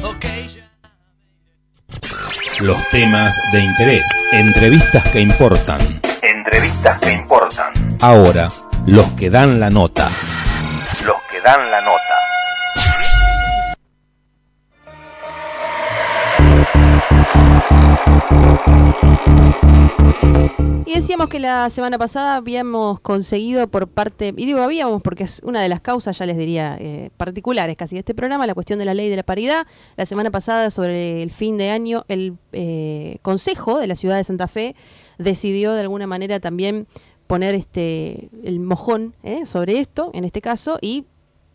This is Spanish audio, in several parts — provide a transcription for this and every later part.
Los temas de interés, entrevistas que importan. Entrevistas que importan. Ahora, los que dan la nota. Los que dan la nota. Y decíamos que la semana pasada habíamos conseguido por parte, y digo habíamos porque es una de las causas, ya les diría, particulares casi de este programa, la cuestión de la ley de la paridad. La semana pasada, sobre el fin de año, el Consejo de la Ciudad de Santa Fe decidió de alguna manera también poner el mojón sobre esto, en este caso, y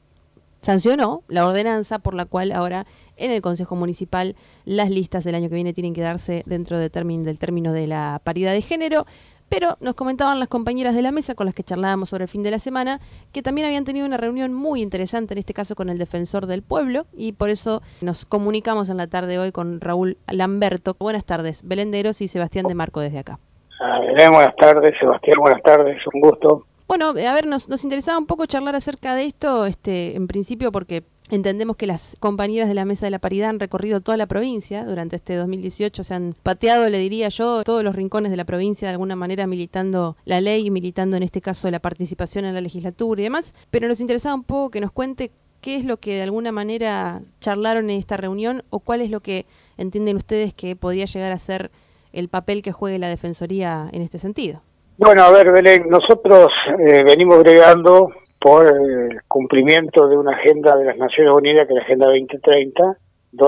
sancionó la ordenanza por la cual ahora en el Consejo Municipal las listas del año que viene tienen que darse dentro del término de la paridad de género. Pero nos comentaban las compañeras de la mesa con las que charlábamos sobre el fin de la semana que también habían tenido una reunión muy interesante, en este caso con el Defensor del Pueblo, y por eso nos comunicamos en la tarde de hoy con Raúl Lamberto. Buenas tardes, Belén de Eros y Sebastián de Marco desde acá. Belén, buenas tardes. Sebastián, buenas tardes, un gusto. Bueno, a ver, nos interesaba un poco charlar acerca de esto, en principio porque entendemos que las compañeras de la Mesa de la Paridad han recorrido toda la provincia durante este 2018, se han pateado, le diría yo, todos los rincones de la provincia de alguna manera militando la ley y militando en este caso la participación en la legislatura y demás, pero nos interesaba un poco que nos cuente qué es lo que de alguna manera charlaron en esta reunión o cuál es lo que entienden ustedes que podría llegar a ser el papel que juegue la Defensoría en este sentido. Bueno, a ver, Belén, nosotros venimos bregando por el cumplimiento de una agenda de las Naciones Unidas, que es la Agenda 2030,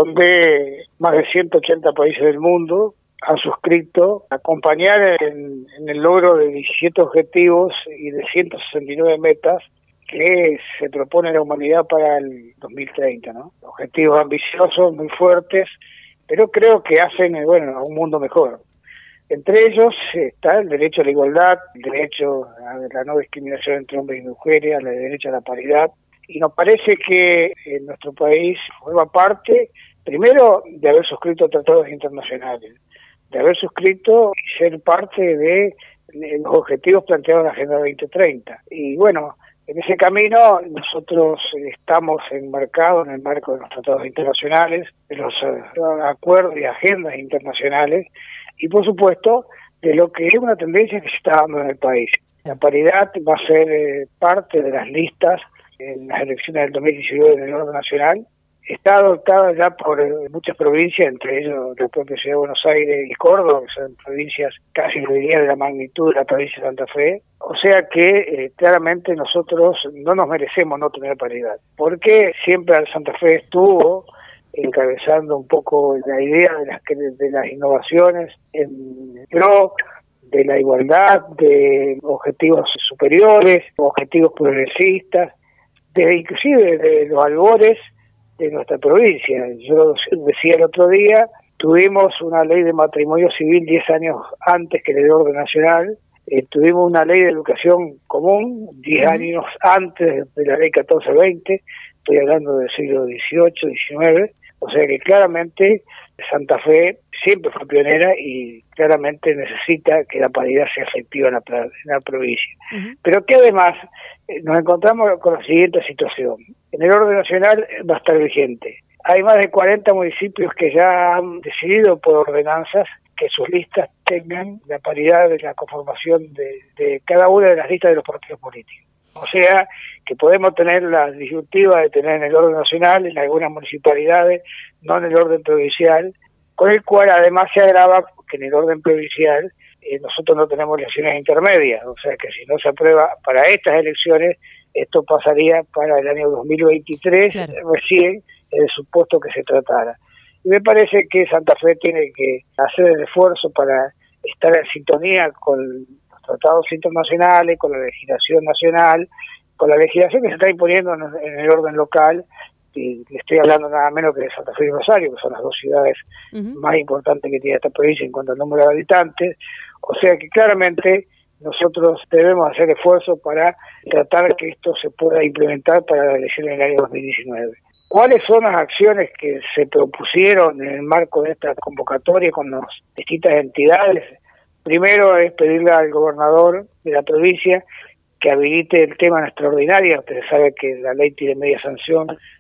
donde más de 180 países del mundo han suscrito acompañar en el logro de 17 objetivos y de 169 metas que se propone la humanidad para el 2030, ¿no? Objetivos ambiciosos, muy fuertes, pero creo que hacen, a un mundo mejor. Entre ellos está el derecho a la igualdad, el derecho a la no discriminación entre hombres y mujeres, el derecho a la paridad. Y nos parece que nuestro país forma parte, primero, de haber suscrito tratados internacionales, de haber suscrito y ser parte de los objetivos planteados en la Agenda 2030. Y bueno, en ese camino nosotros estamos enmarcados en el marco de los tratados internacionales, de los acuerdos y agendas internacionales, y por supuesto de lo que es una tendencia que se está dando en el país. La paridad va a ser parte de las listas en las elecciones del 2019 en el orden nacional. Está adoptada ya por muchas provincias, entre ellos la propia Ciudad de Buenos Aires y Córdoba, que son provincias casi lo diría de la magnitud de la provincia de Santa Fe. O sea que claramente nosotros no nos merecemos no tener paridad, porque siempre Santa Fe estuvo encabezando un poco la idea de las innovaciones en pro de la igualdad, de objetivos superiores, objetivos progresistas, inclusive de los albores de nuestra provincia. Yo decía el otro día, tuvimos una ley de matrimonio civil 10 años antes que el orden nacional, tuvimos una ley de educación común 10 años antes de la ley 1420, estoy hablando del siglo XVIII, XIX, o sea que claramente Santa Fe siempre fue pionera y claramente necesita que la paridad sea efectiva en la provincia. Pero que además nos encontramos con la siguiente situación. En el orden nacional va a estar vigente. Hay más de 40 municipios que ya han decidido por ordenanzas que sus listas tengan la paridad de la conformación de cada una de las listas de los partidos políticos. O sea, que podemos tener la disyuntiva de tener en el orden nacional, en algunas municipalidades, no en el orden provincial, con el cual además se agrava que en el orden provincial nosotros no tenemos elecciones intermedias, o sea que si no se aprueba para estas elecciones, esto pasaría para el año 2023, claro, recién en el supuesto que se tratara. Y me parece que Santa Fe tiene que hacer el esfuerzo para estar en sintonía con los tratados internacionales, con la legislación nacional, con la legislación que se está imponiendo en el orden local, y le estoy hablando nada menos que de Santa Fe y Rosario, que son las dos ciudades más importantes que tiene esta provincia en cuanto al número de habitantes. O sea que claramente nosotros debemos hacer esfuerzo para tratar que esto se pueda implementar para la elección en el año 2019. ¿Cuáles son las acciones que se propusieron en el marco de esta convocatoria con las distintas entidades? Primero es pedirle al gobernador de la provincia que habilite el tema en extraordinaria. Ustedes saben que la ley tiene media sanción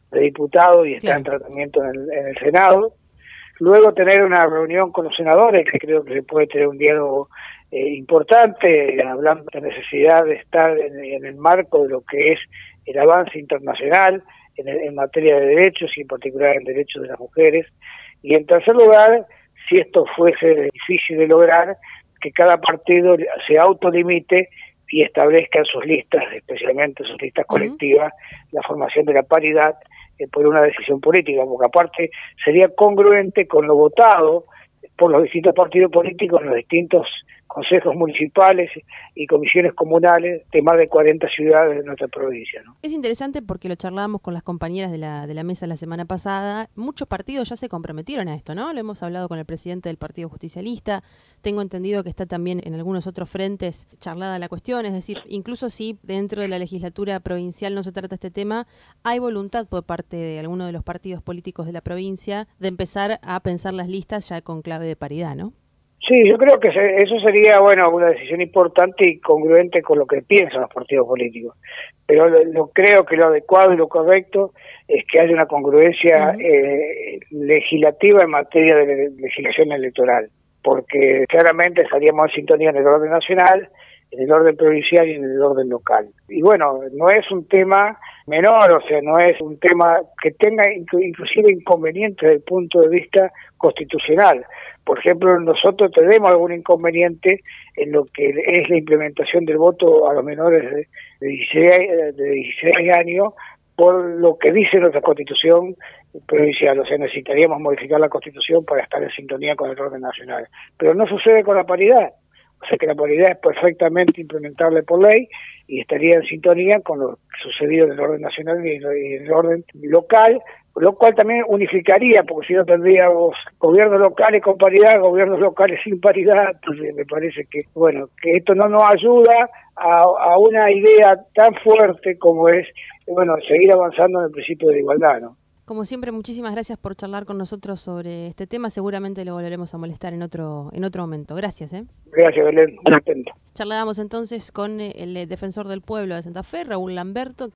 de Diputados y está Claro. en tratamiento en el Senado. Luego tener una reunión con los senadores, que creo que se puede tener un diálogo importante, hablando de la necesidad de estar en el marco de lo que es el avance internacional en materia de derechos y en particular en derechos de las mujeres. Y en tercer lugar, si esto fuese difícil de lograr, que cada partido se autolimite y establezca en sus listas, especialmente sus listas colectivas, la formación de la paridad por una decisión política, porque aparte sería congruente con lo votado por los distintos partidos políticos en los distintos consejos municipales y comisiones comunales de más de 40 ciudades de nuestra provincia, ¿no? Es interesante porque lo charlábamos con las compañeras de la mesa la semana pasada. Muchos partidos ya se comprometieron a esto, ¿no? Lo hemos hablado con el presidente del Partido Justicialista. Tengo entendido que está también en algunos otros frentes charlada la cuestión. Es decir, incluso si dentro de la legislatura provincial no se trata este tema, hay voluntad por parte de alguno de los partidos políticos de la provincia de empezar a pensar las listas ya con clave de paridad, ¿no? Sí, yo creo que eso sería, bueno, una decisión importante y congruente con lo que piensan los partidos políticos. Pero creo que lo adecuado y lo correcto es que haya una congruencia legislativa en materia de legislación electoral, porque claramente estaríamos en sintonía en el orden nacional, en el orden provincial y en el orden local. Y bueno, no es un tema menor, o sea, no es un tema que tenga inclusive inconvenientes desde el punto de vista constitucional. Por ejemplo, nosotros tenemos algún inconveniente en lo que es la implementación del voto a los menores de 16 años, por lo que dice nuestra Constitución provincial. O sea, necesitaríamos modificar la Constitución para estar en sintonía con el orden nacional. Pero no sucede con la paridad. O sea que la paridad es perfectamente implementable por ley y estaría en sintonía con lo sucedido en el orden nacional y en el orden local, lo cual también unificaría, porque si no tendríamos gobiernos locales con paridad, gobiernos locales sin paridad. Entonces me parece que, bueno, que esto no nos ayuda a una idea tan fuerte como es, bueno, seguir avanzando en el principio de igualdad, ¿no? Como siempre, muchísimas gracias por charlar con nosotros sobre este tema. Seguramente lo volveremos a molestar en otro momento. Gracias. Gracias, Belén. Muy atento. Charlábamos entonces con el defensor del pueblo de Santa Fe, Raúl Lamberto.